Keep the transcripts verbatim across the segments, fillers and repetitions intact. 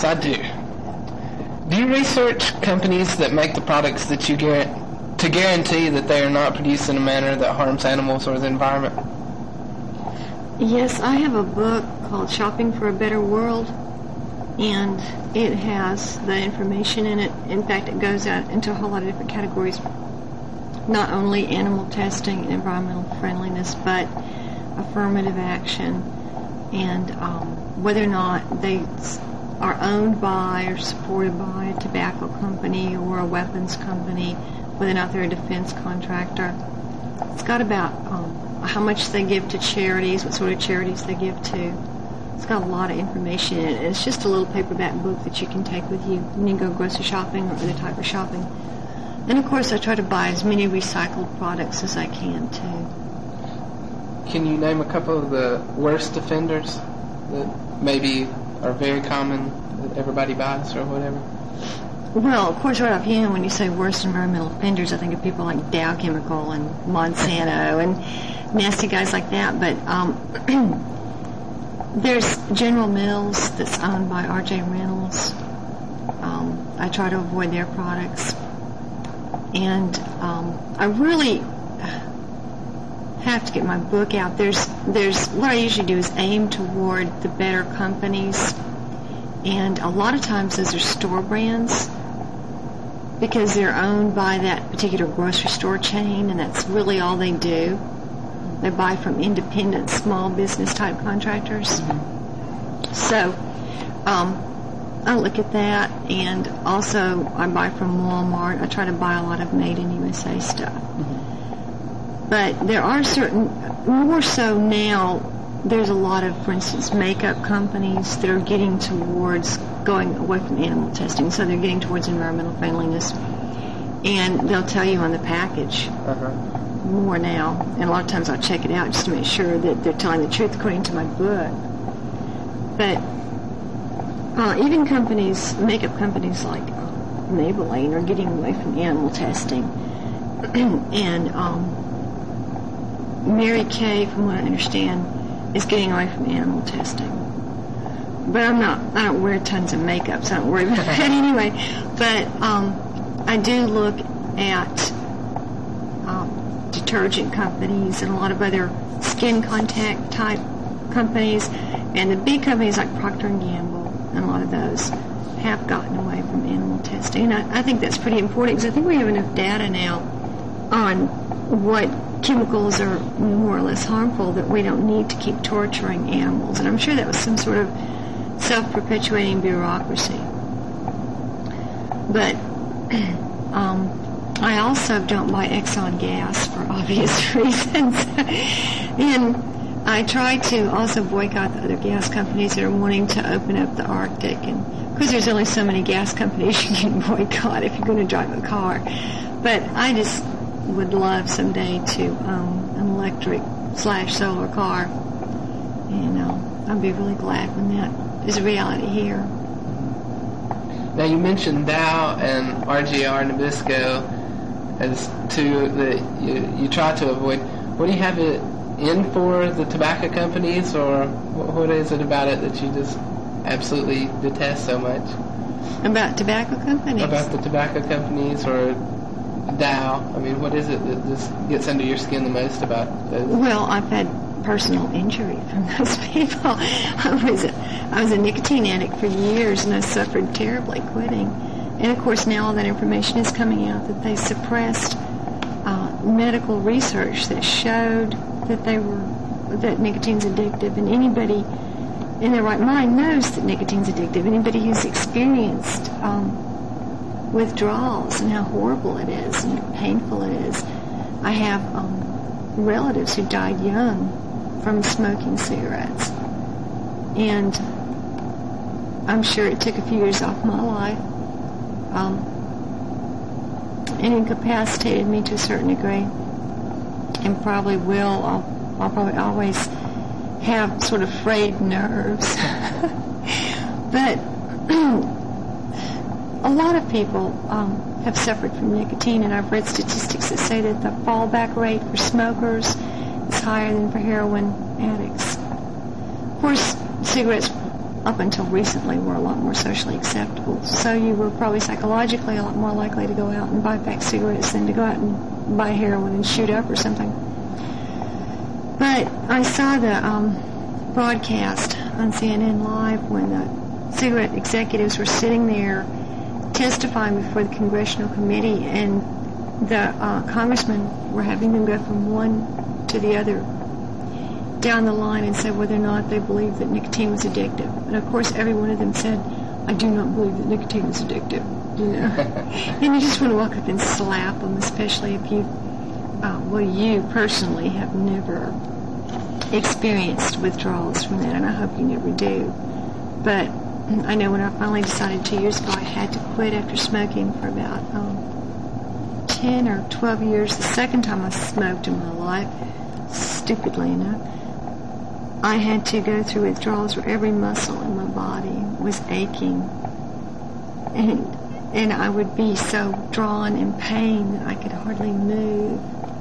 Yes, I do. Do you research companies that make the products that you get to guarantee that they are not produced in a manner that harms animals or the environment? Yes, I have a book called Shopping for a Better World, and it has the information in it. In fact, it goes out into a whole lot of different categories, not only animal testing and environmental friendliness, but affirmative action, and um, whether or not they are owned by or supported by a tobacco company or a weapons company, whether or not they're a defense contractor. It's got about um, how much they give to charities, what sort of charities they give to. It's got a lot of information in it. It's just a little paperback book that you can take with you when you go grocery shopping or other type of shopping. And of course, I try to buy as many recycled products as I can too. Can you name a couple of the worst offenders that maybe are very common that everybody buys or whatever? Well, of course, right offhand, when you say worst environmental offenders, I think of people like Dow Chemical and Monsanto and nasty guys like that. But um, there's General Mills that's owned by R J Reynolds. Um, I try to avoid their products. And um, I really have to get my book out. There's, there's what I usually do is aim toward the better companies. And a lot of times those are store brands because they're owned by that particular grocery store chain, and that's really all they do. They buy from independent small business type contractors. Mm-hmm. So um, I look at that, and also I buy from Walmart. I try to buy a lot of made in U S A stuff. Mm-hmm. But there are certain, more so now, there's a lot of, for instance, makeup companies that are getting towards going away from animal testing, so they're getting towards environmental friendliness. And they'll tell you on the package uh-huh. more now. And a lot of times I'll check it out just to make sure that they're telling the truth according to my book. But uh, even companies, makeup companies like uh, Maybelline are getting away from animal testing. and um, Mary Kay, from what I understand, is getting away from animal testing. But I'm not, I don't wear tons of makeup, so I don't worry about that anyway. But um, I do look at um, detergent companies and a lot of other skin contact type companies. And the big companies like Procter and Gamble and a lot of those have gotten away from animal testing. And I, I think that's pretty important because I think we have enough data now on what chemicals are more or less harmful that we don't need to keep torturing animals. And I'm sure that was some sort of self-perpetuating bureaucracy. But um, I also don't buy Exxon gas for obvious reasons. And I try to also boycott the other gas companies that are wanting to open up the Arctic. And of course, there's only so many gas companies you can boycott if you're going to drive a car. But I just would love someday to own an electric slash solar car. And uh, I'd be really glad when that is a reality here. Now, you mentioned Dow and R G R Nabisco as two that you, you try to avoid. What do you have it in for, the tobacco companies, or what is it about it that you just absolutely detest so much? About tobacco companies? About the tobacco companies or Dow. I mean, what is it that just gets under your skin the most about those? Well, I've had personal injury from those people. I was a, I was a nicotine addict for years, and I suffered terribly quitting. And of course, now all that information is coming out that they suppressed uh, medical research that showed that they were that nicotine's addictive, and anybody in their right mind knows that nicotine's addictive. Anybody who's experienced um, withdrawals and how horrible it is and painful it is. I have um, relatives who died young from smoking cigarettes, and I'm sure it took a few years off my life um, and incapacitated me to a certain degree, and probably will. I'll, I'll probably always have sort of frayed nerves. But a lot of people um, have suffered from nicotine, and I've read statistics that say that the fallback rate for smokers is higher than for heroin addicts. Of course, cigarettes up until recently, were a lot more socially acceptable. So you were probably psychologically a lot more likely to go out and buy back cigarettes than to go out and buy heroin and shoot up or something. But I saw the um, broadcast on C N N Live when the cigarette executives were sitting there testifying before the Congressional Committee, and the uh, congressmen were having them go from one to the other down the line and say whether or not they believed that nicotine was addictive. And of course, every one of them said, "I do not believe that nicotine is addictive." You know, and you just want to walk up and slap them, especially if you, uh, well, you personally have never experienced withdrawals from that, and I hope you never do. But I know when I finally decided two years ago I had to quit after smoking for about um, ten or twelve years, the second time I smoked in my life, stupidly enough, I had to go through withdrawals where every muscle in my body was aching, and and I would be so drawn in pain that I could hardly move.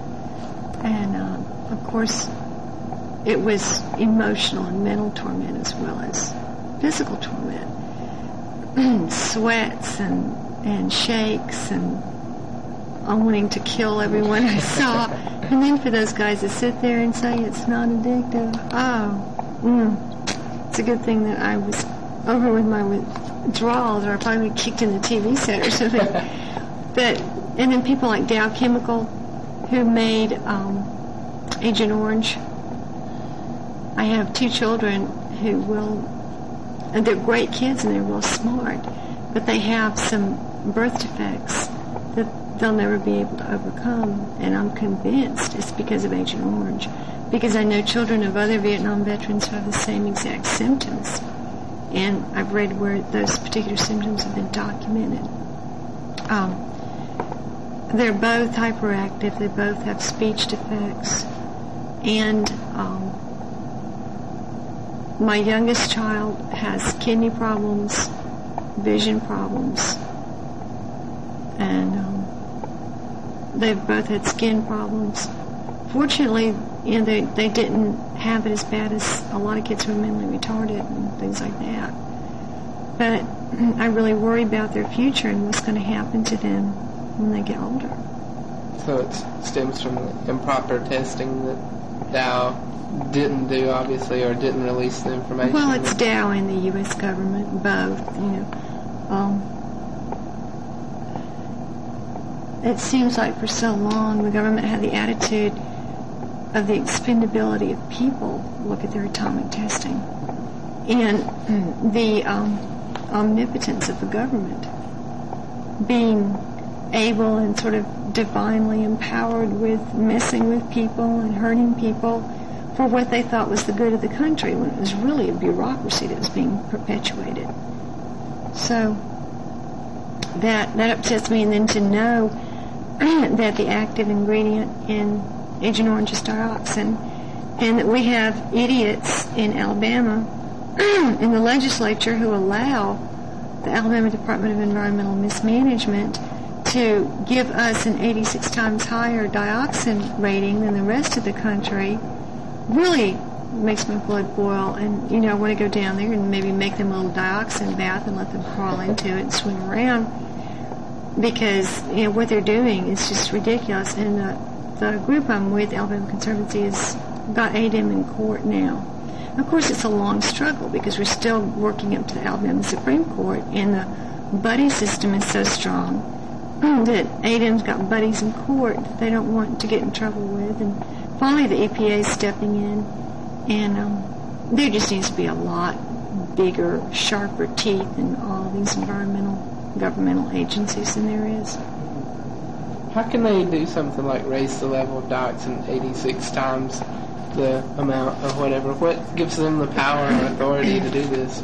And um, of course, it was emotional and mental torment as well as physical torment. Sweats and and shakes and I'm wanting to kill everyone I saw. And then for those guys that sit there and say it's not addictive, oh, mm, it's a good thing that I was over with my withdrawals, or I probably would have kicked in the T V set or something. But and then people like Dow Chemical, who made um, Agent Orange. I have two children who will, and they're great kids and they're real smart, but they have some birth defects that they'll never be able to overcome, and I'm convinced it's because of Agent Orange, because I know children of other Vietnam veterans who have the same exact symptoms, and I've read where those particular symptoms have been documented. Um, they're both hyperactive, they both have speech defects, and um, my youngest child has kidney problems, vision problems, and um, they've both had skin problems. Fortunately, you know, they, they didn't have it as bad as a lot of kids who are mentally retarded and things like that. But I really worry about their future and what's going to happen to them when they get older. So it stems from the improper testing that Dow didn't do, obviously, or didn't release the information. Well, it's Dow and the U S government, both, you know. Um, it seems like for so long the government had the attitude of the expendability of people. Look at their atomic testing. And the um, omnipotence of the government being able and sort of divinely empowered with messing with people and hurting people for what they thought was the good of the country, when it was really a bureaucracy that was being perpetuated. So that that upsets me. And then to know that the active ingredient in Agent Orange is dioxin, and that we have idiots in Alabama in the legislature who allow the Alabama Department of Environmental Mismanagement to give us an eighty-six times higher dioxin rating than the rest of the country, really makes my blood boil. And, you know, I want to go down there and maybe make them a little dioxin bath and let them crawl into it and swim around, because, you know, what they're doing is just ridiculous. And the, the group I'm with, Alabama Conservancy, has got A D E M in court now. Of course, it's a long struggle because we're still working up to the Alabama Supreme Court, and the buddy system is so strong that A D E M's got buddies in court that they don't want to get in trouble with. And finally, the E P A is stepping in, and um, there just needs to be a lot bigger, sharper teeth in all these environmental governmental agencies than there is. How can they do something like raise the level of dioxin eighty-six times the amount of whatever? What gives them the power and authority to do this?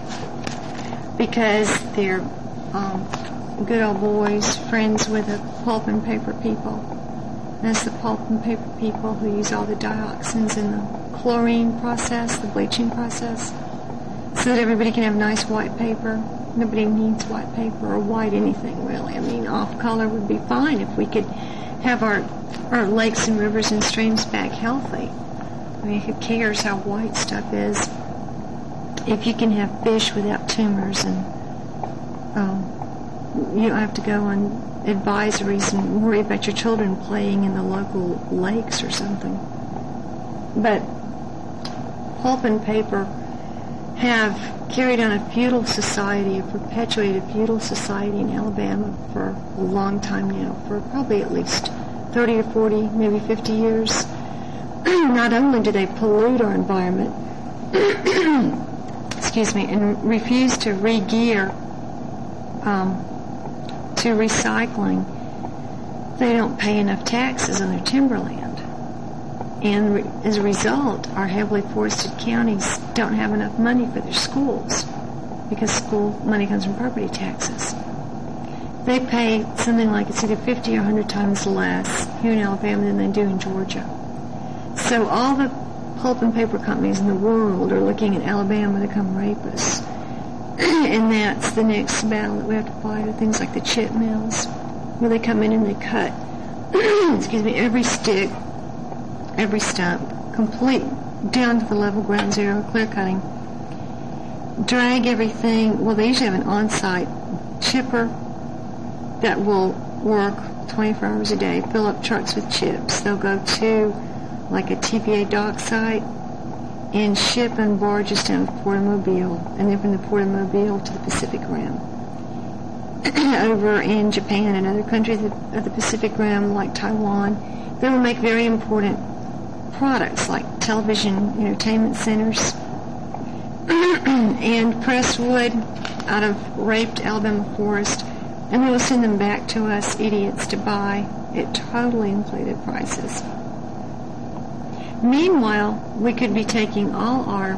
Because they're um, good old boys, friends with the pulp and paper people. That's the pulp and paper people who use all the dioxins in the chlorine process, the bleaching process, so that everybody can have nice white paper. Nobody needs white paper or white anything, really. I mean, off color would be fine if we could have our our lakes and rivers and streams back healthy. I mean, who cares how white stuff is? if you can have fish without tumors, and um, you don't have to go on advisories and worry about your children playing in the local lakes or something. But pulp and paper have carried on a feudal society, have perpetuated a feudal society in Alabama for a long time now, for probably at least thirty or forty, maybe fifty years. Not only do they pollute our environment, excuse me, and refuse to re-gear um, to recycling, they don't pay enough taxes on their timberland. And re- as a result, our heavily forested counties don't have enough money for their schools because school money comes from property taxes. They pay something like it's either fifty or one hundred times less here in Alabama than they do in Georgia. So all the pulp and paper companies in the world are looking at Alabama to come rape us. And that's the next battle that we have to fight, are things like the chip mills, where they come in and they cut, excuse me, every stick, every stump, complete, down to the level ground zero, clear cutting, drag everything. Well, they usually have an on-site chipper that will work twenty-four hours a day, fill up trucks with chips. They'll go to like a T P A dock site and ship and barges down to Port of Mobile, and then from the Port of Mobile to the Pacific Rim. Over in Japan and other countries of the Pacific Rim, like Taiwan, they will make very important products like television entertainment centers and pressed wood out of raped Alabama forest, and they will send them back to us idiots to buy at totally inflated prices. Meanwhile, we could be taking all our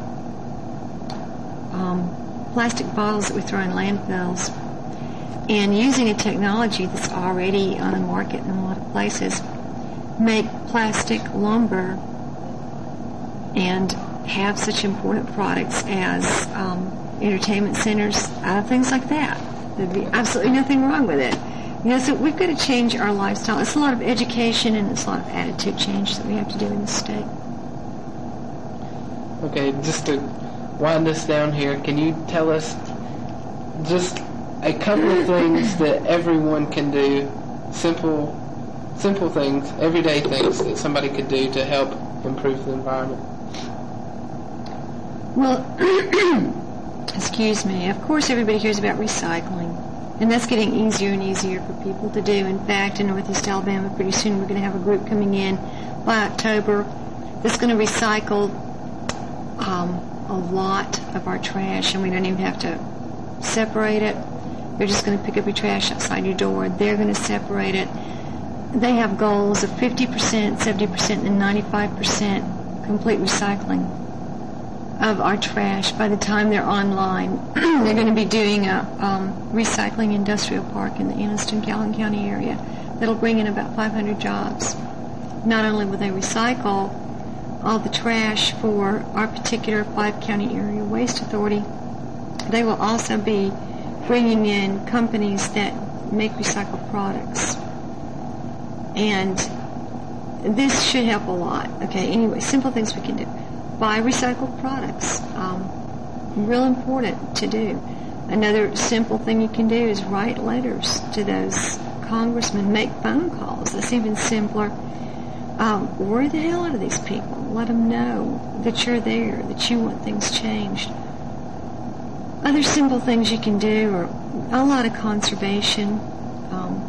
um, plastic bottles that we throw in landfills and using a technology that's already on the market in a lot of places, make plastic lumber and have such important products as um, entertainment centers, uh, things like that. There'd be absolutely nothing wrong with it. You know, so we've got to change our lifestyle. It's a lot of education and it's a lot of attitude change that we have to do in the state. Okay, just to wind this down here, can you tell us just a couple of things that everyone can do, simple simple things, everyday things that somebody could do to help improve the environment? Well, excuse me, of course everybody hears about recycling, and that's getting easier and easier for people to do. In fact, in Northeast Alabama, pretty soon we're going to have a group coming in by October that's going to recycle um, a lot of our trash, and we don't even have to separate it. They're just going to pick up your trash outside your door. They're going to separate it. They have goals of fifty percent, seventy percent, and ninety-five percent complete recycling of our trash by the time they're online. They're going to be doing a um, recycling industrial park in the Anniston, Calhoun County area that'll bring in about five hundred jobs. Not only will they recycle all the trash for our particular five-county area waste authority, they will also be bringing in companies that make recycled products. And this should help a lot. Okay, anyway, simple things we can do. Buy recycled products. Um, real important to do. Another simple thing you can do is write letters to those congressmen. Make phone calls. That's even simpler. Um, worry the hell out of these people. Let them know that you're there, that you want things changed. Other simple things you can do are a lot of conservation. Um,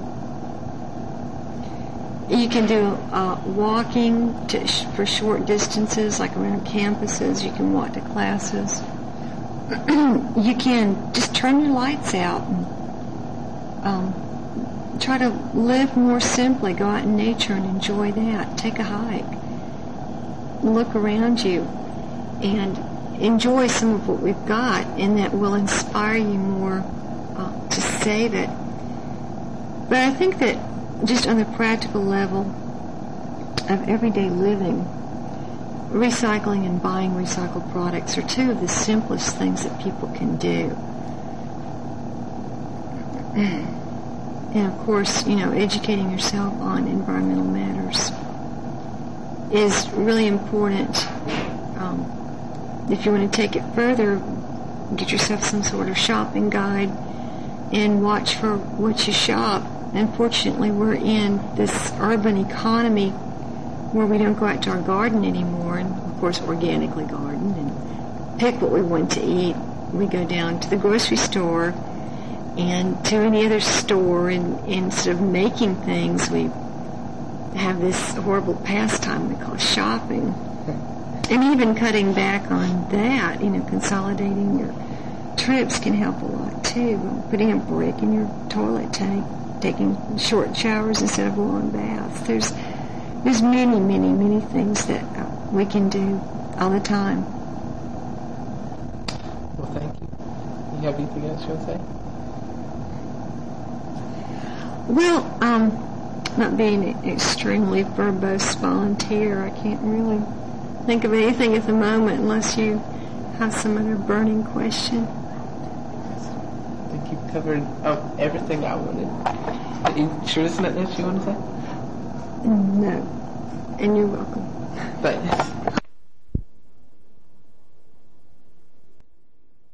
you can do uh, walking to sh- for short distances, like around campuses. You can walk to classes. You can just turn your lights out and um, try to live more simply. Go out in nature and enjoy that. Take a hike. Look around you and enjoy some of what we've got, and that will inspire you more uh, to save it. But I think that just on the practical level of everyday living, recycling and buying recycled products are two of the simplest things that people can do. And of course, you know, educating yourself on environmental matters is really important. Um, if you want to take it further, get yourself some sort of shopping guide and watch for what you shop. Unfortunately, we're in this urban economy where we don't go out to our garden anymore, and of course organically garden and pick what we want to eat. We go down to the grocery store and to any other store, and, and instead of making things, we have this horrible pastime we call shopping. And even cutting back on that, you know, consolidating your trips can help a lot too. Putting a break in your toilet tank, taking short showers instead of long baths. There's there's many, many, many things that uh, we can do all the time. Well, thank you. You have anything else you want to say? Well, um, not being an extremely verbose volunteer, I can't really think of anything at the moment unless you have some other burning question. I think you've covered oh, everything I wanted. Are you sure there's nothing else you want to say? No. And you're welcome. Thanks.